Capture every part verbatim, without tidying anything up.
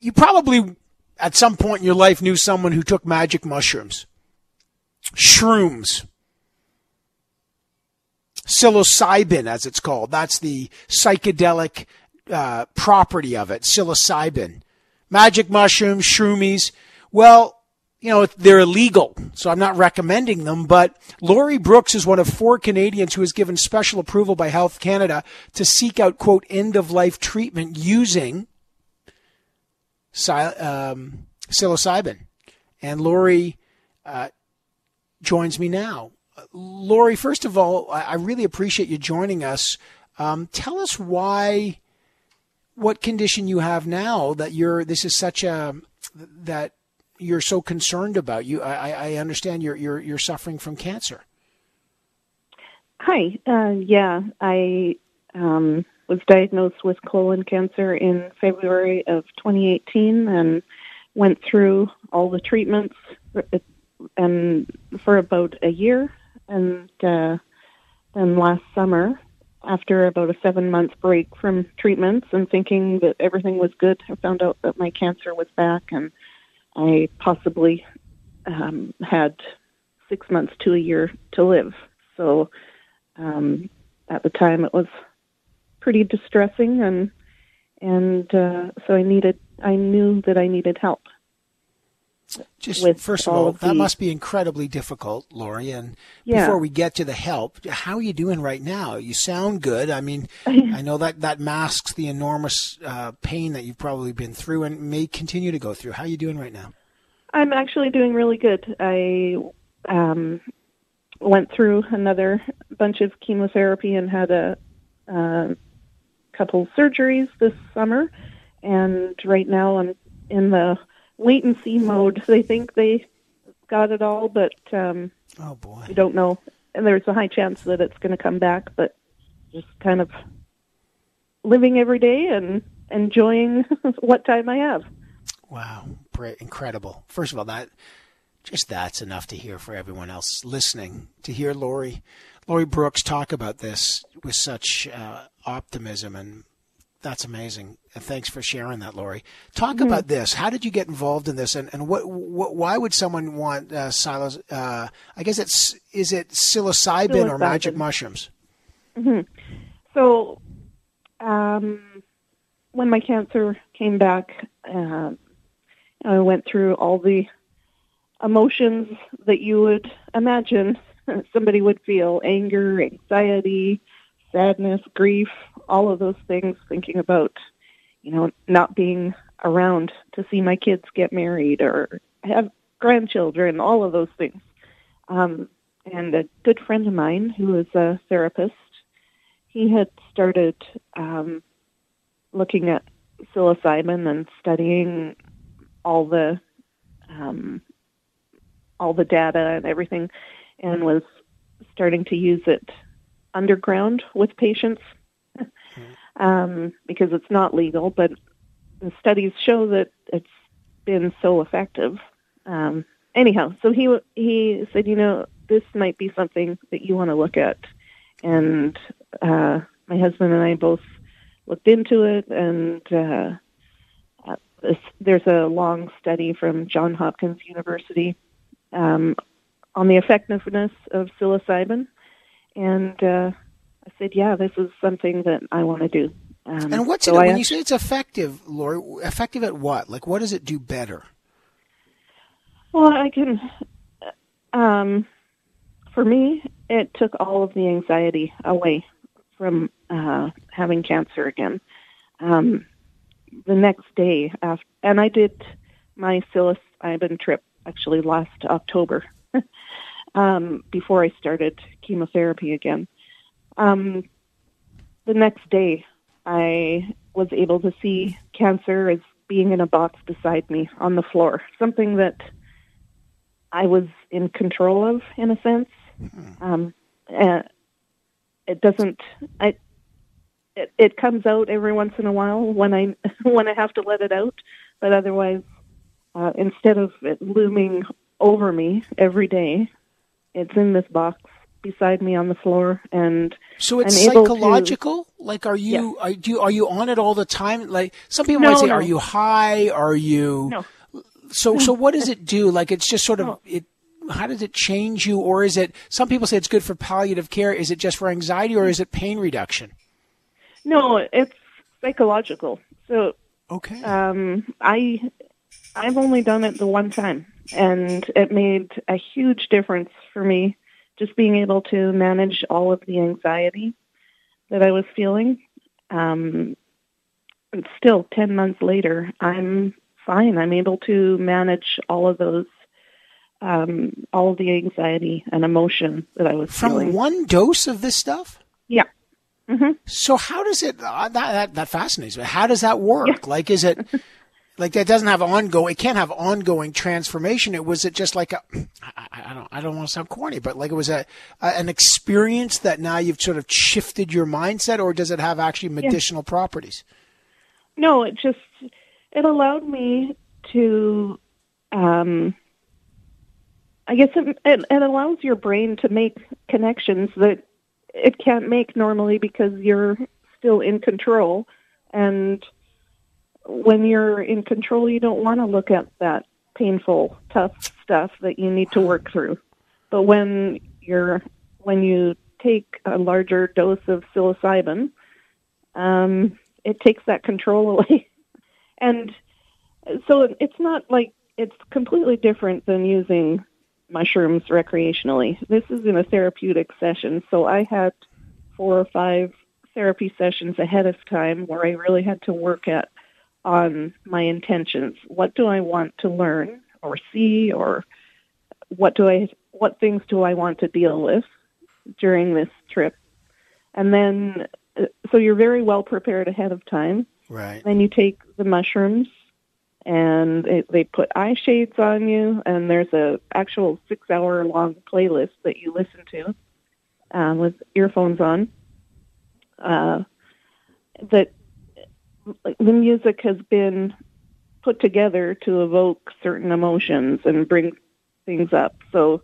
you probably at some point in your life knew someone who took magic mushrooms, shrooms, psilocybin, as it's called. That's the psychedelic uh, property of it, psilocybin. Magic mushrooms, shroomies. Well, you know, they're illegal, so I'm not recommending them, but Laurie Brooks is one of four Canadians who has given special approval by Health Canada to seek out, quote, end-of-life treatment using um, psilocybin. And Laurie uh, joins me now. Laurie, first of all, I really appreciate you joining us. Um, tell us why, what condition you have now that you're, this is such a, that you're so concerned about. You, I, I understand you're, you're, you're suffering from cancer. Hi. Uh, yeah, I um, was diagnosed with colon cancer in February of twenty eighteen and went through all the treatments and for about a year. And uh, then last summer, after about a seven-month break from treatments and thinking that everything was good, I found out that my cancer was back, and I possibly um, had six months to a year to live. So um, at the time, it was pretty distressing, and and uh, so I needed. I knew that I needed help. Just first of all, of that the, must be incredibly difficult, Laurie. And yeah. Before we get to the help, how are you doing right now? You sound good. I mean, I know that that masks the enormous uh, pain that you've probably been through and may continue to go through. How are you doing right now? I'm actually doing really good. I um, went through another bunch of chemotherapy and had a, a couple surgeries this summer. And right now I'm in the wait and see mode. They think they got it all, but um, oh boy, we don't know. And there's a high chance that it's going to come back, but just kind of living every day and enjoying what time I have. Wow, incredible. First of all, that just that's enough to hear for everyone else listening, to hear Laurie, Laurie Brooks talk about this with such uh, optimism, and that's amazing. And thanks for sharing that, Laurie. Talk mm-hmm. about this. How did you get involved in this, and, and what, what why would someone want uh, silos? Uh, I guess it's is it psilocybin, psilocybin. or magic mushrooms? Mm-hmm. So, um, when my cancer came back, uh, I went through all the emotions that you would imagine somebody would feel: anger, anxiety, sadness, grief, all of those things, thinking about, you know, not being around to see my kids get married or have grandchildren, all of those things. Um, and a good friend of mine who is a therapist, he had started um, looking at psilocybin and studying all the um, all the data and everything, and was starting to use it underground with patients um, because it's not legal, but the studies show that it's been so effective. Um, anyhow, so he he said, you know, this might be something that you want to look at. And uh, my husband and I both looked into it, and uh, uh, this, there's a long study from Johns Hopkins University um, on the effectiveness of psilocybin. And uh, I said, yeah, this is something that I want to do. Um, and what's so it, when I, you say it's effective, Laurie, effective at what? Like, what does it do better? Well, I can, um, for me, it took all of the anxiety away from uh, having cancer again. Um, the next day, after, and I did my psilocybin trip actually last October, um, before I started chemotherapy again. Um, the next day, I was able to see cancer as being in a box beside me on the floor, something that I was in control of, in a sense. Um, and it doesn't. I. It, it comes out every once in a while when I when I have to let it out, but otherwise, uh, instead of it looming over me every day, it's in this box beside me on the floor, and so it's I'm able psychological. To, like, are you yeah. are do you, are you on it all the time? Like, some people no, might say, no. are you high? Are you? No. So so what does it do? Like, it's just sort of no. it. How does it change you, or is it? Some people say it's good for palliative care. Is it just for anxiety, or is it pain reduction? No, it's psychological. So okay, um, I I've only done it the one time, and it made a huge difference for me. Just being able to manage all of the anxiety that I was feeling. Um, and still, ten months later, I'm fine. I'm able to manage all of those, um, all of the anxiety and emotion that I was from feeling. one dose of this stuff. Yeah. Mm-hmm. So how does it? Uh, that, that that fascinates me. How does that work? Yeah. Like, is it? Like, that doesn't have ongoing, it can't have ongoing transformation. It was it just like a, I, I don't, I don't want to sound corny, but like it was a, a, an experience that now you've sort of shifted your mindset, or does it have actually medicinal yeah. properties? No, it just, it allowed me to, um, I guess it, it, it allows your brain to make connections that it can't make normally because you're still in control. And when you're in control, you don't want to look at that painful, tough stuff that you need to work through. But when you're when you take a larger dose of psilocybin, um, it takes that control away. And so it's not like it's completely different than using mushrooms recreationally. This is in a therapeutic session, so I had four or five therapy sessions ahead of time where I really had to work at on my intentions. What do I want to learn or see, or what do I, what things do I want to deal with during this trip? And then, so you're very well prepared ahead of time. Right. Then you take the mushrooms, and it, they put eye shades on you, and there's a actual six-hour long playlist that you listen to um, with earphones on. Uh, that the music has been put together to evoke certain emotions and bring things up. So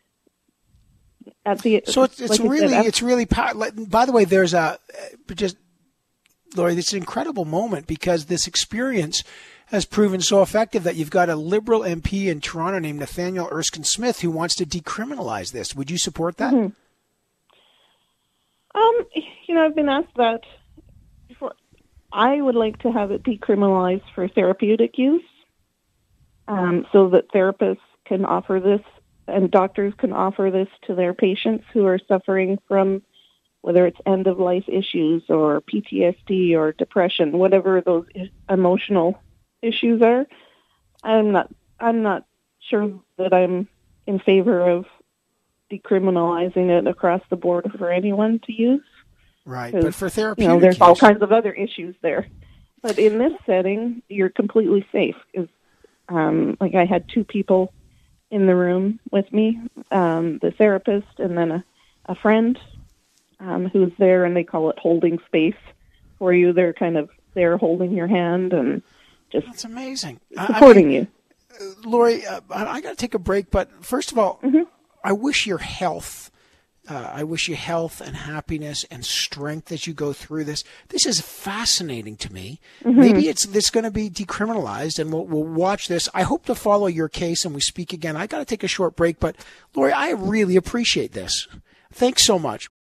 at the so it's, it's like really said, it's really power. Like, by the way, there's a just Lori, it's an incredible moment because this experience has proven so effective that you've got a Liberal M P in Toronto named Nathaniel Erskine Smith who wants to decriminalize this. Would you support that? Mm-hmm. Um, you know, I've been asked that before. I would like to have it decriminalized for therapeutic use, um, so that therapists can offer this and doctors can offer this to their patients who are suffering from, whether it's end-of-life issues or P T S D or depression, whatever those emotional issues are. I'm not. I'm not sure that I'm in favor of decriminalizing it across the board for anyone to use. Right, but for therapeutic, you know, there's use. all kinds of other issues there. But in this setting, you're completely safe. Because, um, like, I had two people in the room with me, um, the therapist and then a, a friend um, who's there, and they call it holding space for you. They're kind of there holding your hand and just That's amazing. supporting I mean, you. Lori, uh, I got to take a break, but first of all, mm-hmm. I wish your health. Uh, I wish you health and happiness and strength as you go through this. This is fascinating to me. Mm-hmm. Maybe it's this going to be decriminalized, and we'll, we'll watch this. I hope to follow your case, and we speak again. I got to take a short break, but Lori, I really appreciate this. Thanks so much.